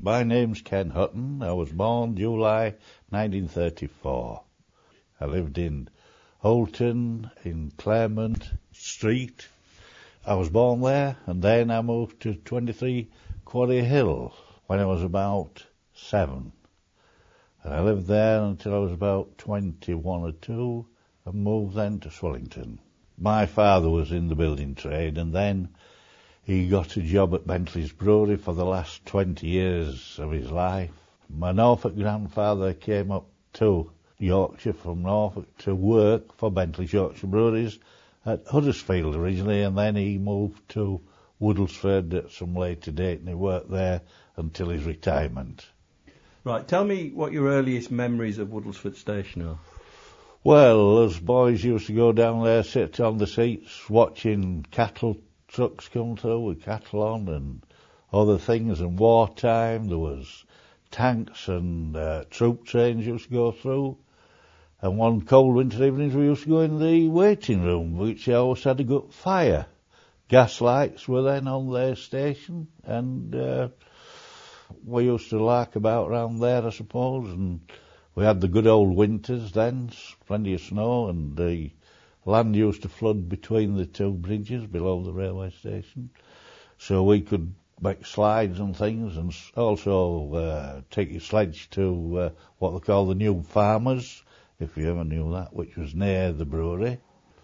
My name's Ken Hutton. I was born July 1934. I lived in Holton, in Claremont Street. I was born there, and then I moved to 23 Quarry Hill when I was about 7. And I lived there until I was about 21 or 2, and moved then to Swillington. My father was in the building trade, and then he got a job at Bentley's Brewery for the last 20 years of his life. My Norfolk grandfather came up to Yorkshire from Norfolk to work for Bentley's Yorkshire Breweries at Huddersfield originally, and then he moved to Woodlesford at some later date, and he worked there until his retirement. Right, tell me what your earliest memories of Woodlesford Station are. Well, as boys used to go down there, sit on the seats, watching cattle trucks come through with cattle on and other things. And wartime, there was tanks and troop trains used to go through. And one cold winter evening, we used to go in the waiting room, which always had a good fire. Gas lights were then on their station, and we used to lark about round there, I suppose. And we had the good old winters then, plenty of snow, and the land used to flood between the two bridges below the railway station. So we could make slides and things, and also take your sledge to what they call the New Farmers, if you ever knew that, which was near the brewery.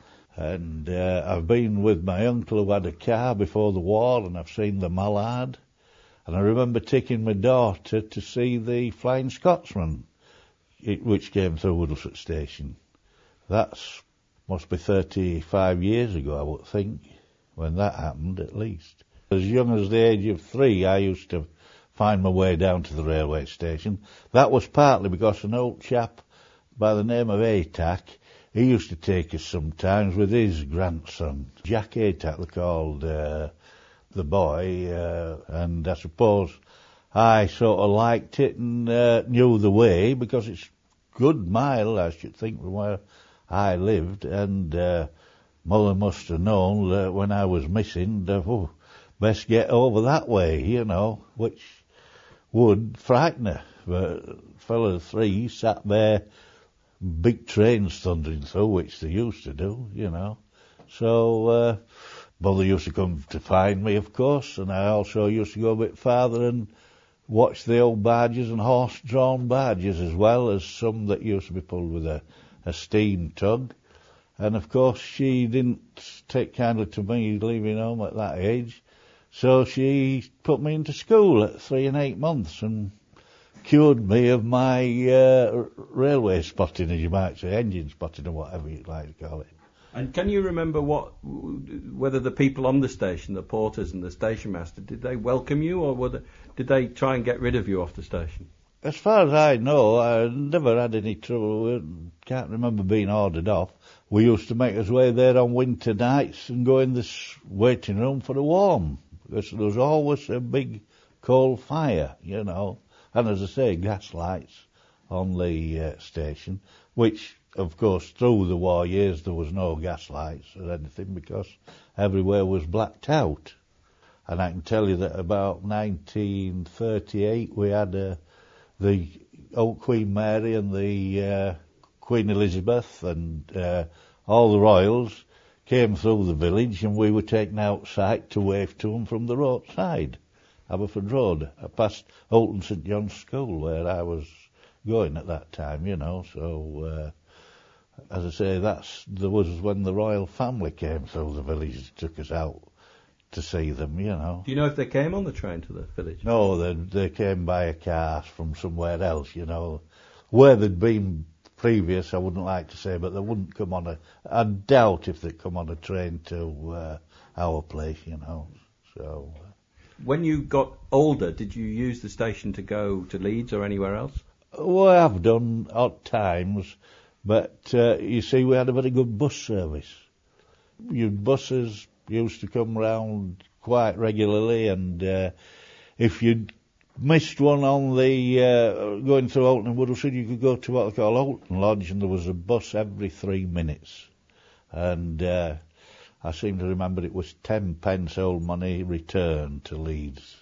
And I've been with my uncle who had a car before the war, and I've seen the Mallard. And I remember taking my daughter to see the Flying Scotsman, which came through Woodlesford Station. That's must be 35 years ago, I would think, when that happened, at least. As young as the age of 3, I used to find my way down to the railway station. That was partly because an old chap by the name of Atack, he used to take us sometimes with his grandson. Jack Atack, they called the boy, and I suppose I sort of liked it and knew the way, because it's a good mile, I should think, from where I lived, and Mother must have known that when I was missing, best get over that way, you know, which would frighten her. But fellow of 3 sat there, big trains thundering through, which they used to do, you know. So Mother used to come to find me, of course, and I also used to go a bit farther and watch the old barges and horse-drawn barges, as well as some that used to be pulled with a steam tug. And of course she didn't take kindly to me leaving home at that age, so she put me into school at 3 and 8 months and cured me of my railway spotting, as you might say, engine spotting or whatever you'd like to call it. And can you remember whether the people on the station, the porters and the station master, did they welcome you, or did they try and get rid of you off the station? As far as I know, I never had any trouble. Can't remember being ordered off. We used to make us way there on winter nights and go in this waiting room for a warm, because there was always a big coal fire, you know. And as I say, gas lights on the station, which, of course, through the war years there was no gas lights or anything, because everywhere was blacked out. And I can tell you that about 1938 we had the old Queen Mary and the Queen Elizabeth and all the royals came through the village, and we were taken outside to wave to them from the roadside, Aberford Road, past Holton St John's School, where I was going at that time, you know. So, as I say, there was when the royal family came through the village and took us out to see them, you know. Do you know if they came on the train to the village? No, they came by a car from somewhere else, you know. Where they'd been previous, I wouldn't like to say, but they wouldn't come on I doubt if they'd come on a train to our place, you know. So. When you got older, did you use the station to go to Leeds or anywhere else? Well, I've done odd times, but you see, we had a very good bus service. Your buses used to come round quite regularly, and if you'd missed one on the going through Holton and Woodlesford, you could go to what they call Holton Lodge, and there was a bus every 3 minutes. And I seem to remember it was 10 pence old money return to Leeds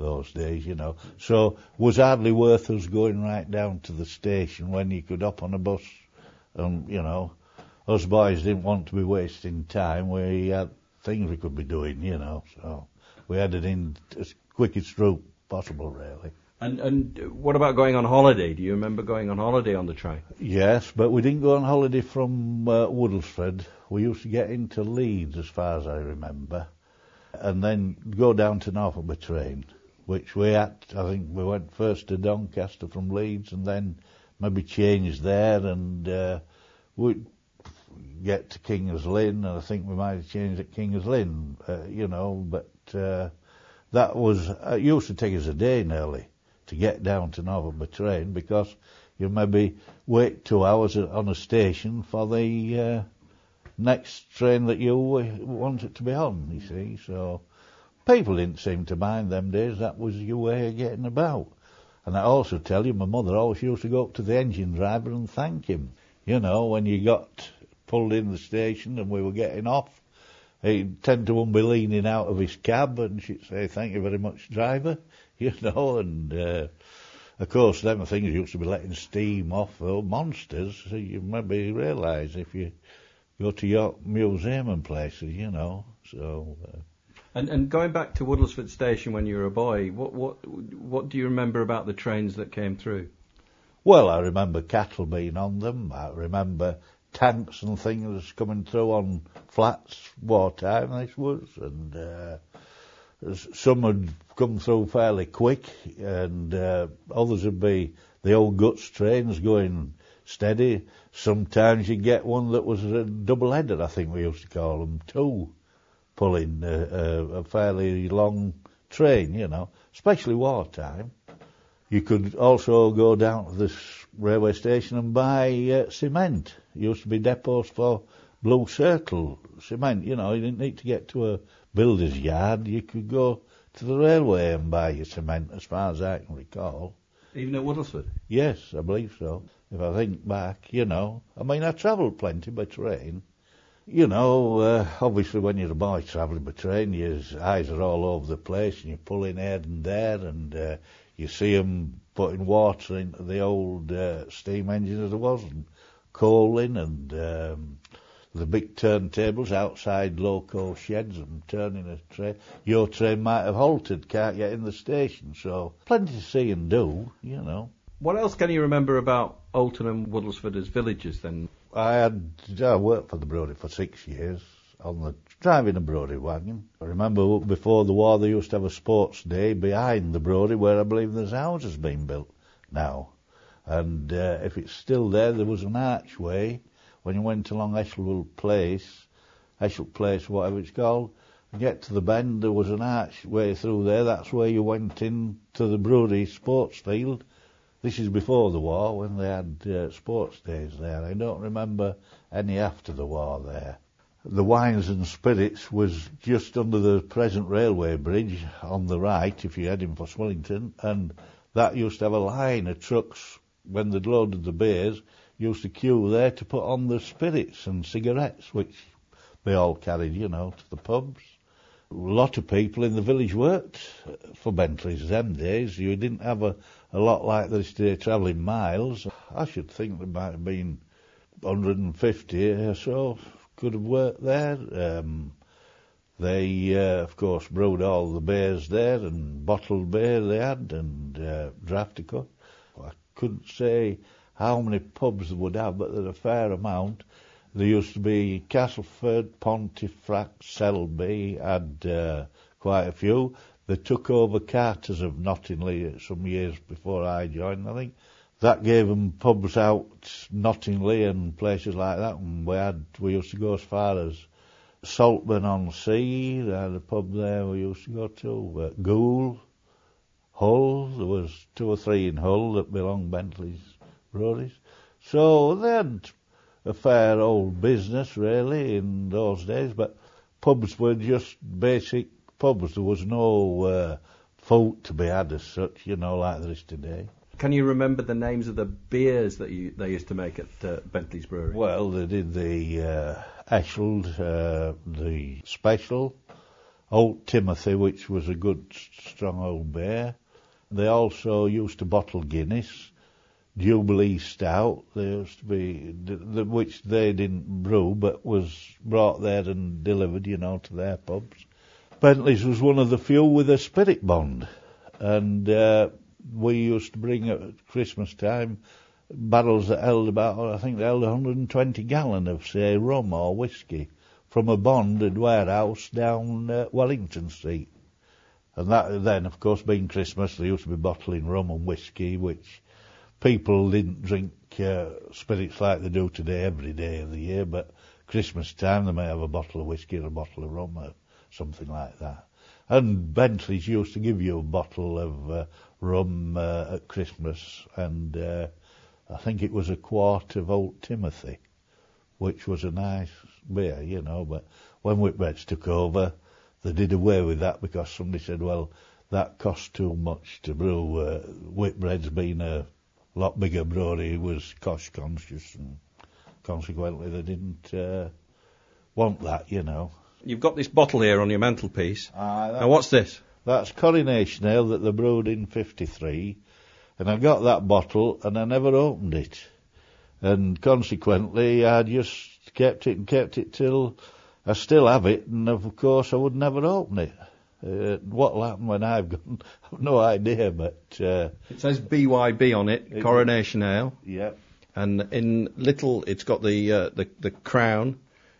those days, you know. So was hardly worth us going right down to the station when you could hop on a bus. You know, us boys didn't want to be wasting time. We had things we could be doing, you know. So we had it in as quick as route possible, really. And what about going on holiday? Do you remember going on holiday on the train? Yes, but we didn't go on holiday from Woodlesford. We used to get into Leeds, as far as I remember, and then go down to Norfolk by train, which we had. I think we went first to Doncaster from Leeds, and then maybe changed there, and we'd get to King's Lynn, and I think we might have changed at King's Lynn, you know, but that was, it used to take us a day nearly to get down to Norfolk by train, because you maybe wait 2 hours on a station for the next train that you want it to be on, you see. So people didn't seem to mind them days. That was your way of getting about. And I also tell you, my mother always used to go up to the engine driver and thank him. You know, when you got pulled in the station and we were getting off, he'd tend to be leaning out of his cab, and she'd say, "Thank you very much, driver," you know, and of course them things used to be letting steam off, monsters. So you maybe realise if you go to York Museum and places, you know. So. And going back to Woodlesford Station when you were a boy, what do you remember about the trains that came through? Well, I remember cattle being on them. I remember tanks and things coming through on flats, wartime this was, and some would come through fairly quick, and others would be the old guts trains going steady. Sometimes you'd get one that was a double-header, I think we used to call them, two, pulling a fairly long train, you know, especially wartime. You could also go down to this railway station and buy cement. It used to be depots for Blue Circle cement, you know. You didn't need to get to a builder's yard. You could go to the railway and buy your cement, as far as I can recall. Even at Woodlesford? Yes, I believe so. If I think back, you know. I mean, I travelled plenty by train. You know, obviously when you're a boy travelling by train, your eyes are all over the place and you're pulling here and there, and you see them putting water into the old steam engine as there was, and coal in, and the big turntables outside loco sheds and turning a train. Your train might have halted, can't get in the station, so plenty to see and do, you know. What else can you remember about Oulton and Woodlesford as villages then? I worked for the Brodie for 6 years, driving a Brodie wagon. I remember before the war they used to have a sports day behind the Brodie, where I believe there's houses being built now. And if it's still there was an archway when you went along Eshelwood Place, whatever it's called, and get to the bend, there was an archway through there. That's where you went in to the Brodie sports field. This is before the war, when they had sports days there. I don't remember any after the war there. The Wines and Spirits was just under the present railway bridge on the right, if you're heading for Swillington, and that used to have a line of trucks, when they'd loaded the beers, used to queue there to put on the spirits and cigarettes, which they all carried, you know, to the pubs. A lot of people in the village worked for Bentley's them days. You didn't have a lot like this today, travelling miles. I should think there might have been 150 or so could have worked there. They, of course, brewed all the beers there, and bottled beer they had, and drafty cut. I couldn't say how many pubs they would have, but there's a fair amount. There used to be Castleford, Pontefract, Selby, had quite a few. They took over Carters of Nottingley some years before I joined, I think. That gave them pubs out Nottingley and places like that, and we used to go as far as Saltburn-on-Sea. They had a pub there we used to go to. Goole, Hull, there was 2 or 3 in Hull that belonged Bentley's Brodies. So they had a fair old business, really, in those days, but pubs were just basic pubs. There was no food to be had as such, you know, like there is today. Can you remember the names of the beers that they used to make at Bentley's Brewery? Well, they did the Escheld, the Special, Old Timothy, which was a good, strong old beer. They also used to bottle Guinness, Jubilee Stout. There used to be, which they didn't brew, but was brought there and delivered, to their pubs. Bentley's was one of the few with a spirit bond, and we used to bring at Christmas time barrels that held about, I think they held 120 gallon of, say, rum or whiskey from a bonded warehouse down Wellington Street. And that then, of course, being Christmas, they used to be bottling rum and whiskey, which people didn't drink spirits like they do today every day of the year, but Christmas time they may have a bottle of whiskey or a bottle of rum or something like that. And Bentley's used to give you a bottle of rum at Christmas, and I think it was a quart of Old Timothy, which was a nice beer, but when Whitbreads took over, they did away with that because somebody said, well, that cost too much to brew. Whitbreads being a lot bigger brewery was cost conscious, and consequently they didn't want that, You've got this bottle here on your mantelpiece. Now what's this? That's Coronation Ale that they brewed in 53, and I got that bottle and I never opened it. And consequently I just kept it till I still have it, and of course I would never open it. What'll happen when I've gone, I've no idea, but... it says BYB on it, Coronation Ale. Yeah. And in little, it's got the crown,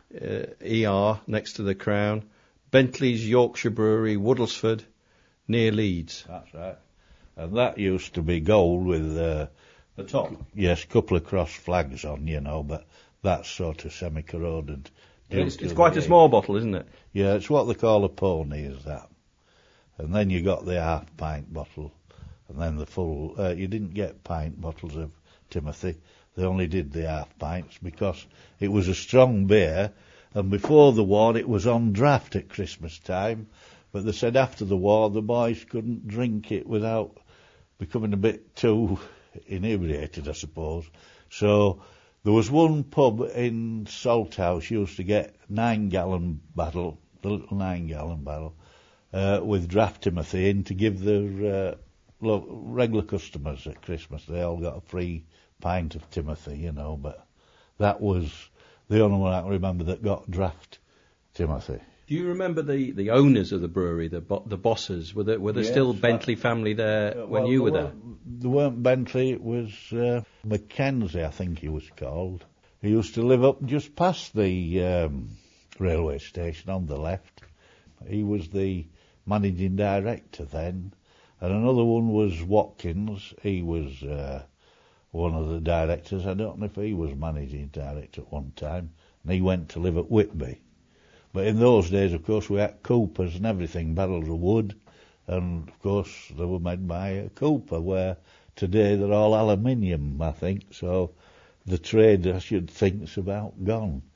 ER next to the crown, Bentley's Yorkshire Brewery, Woodlesford, near Leeds. That's right. And that used to be gold with... the top? Yes, a couple of cross flags on, but that's sort of semi-corroded. It's quite a small bottle, isn't it? Yeah, it's what they call a pony, is that. And then you got the half-pint bottle, and then the full... you didn't get pint bottles of Timothy. They only did the half-pints because it was a strong beer, and before the war it was on draft at Christmas time, but they said after the war the boys couldn't drink it without becoming a bit too inebriated, I suppose. So there was one pub in Salthouse used to get 9-gallon barrel, the little 9-gallon barrel, with draft Timothy in to give their regular customers at Christmas. They all got a free pint of Timothy, but that was the only one I can remember that got draft Timothy. Do you remember the owners of the brewery, the bosses? Were there Yes, still Bentley family there when you were there? There weren't Bentley, it was Mackenzie, I think he was called. He used to live up just past the railway station on the left. He was the managing director then. And another one was Watkins. He was one of the directors. I don't know if he was managing director at one time. And he went to live at Whitby. But in those days, of course, we had Coopers and everything, barrels of wood. And, of course, they were made by Cooper, where today they're all aluminium, I think. So the trade, I should think, is about gone.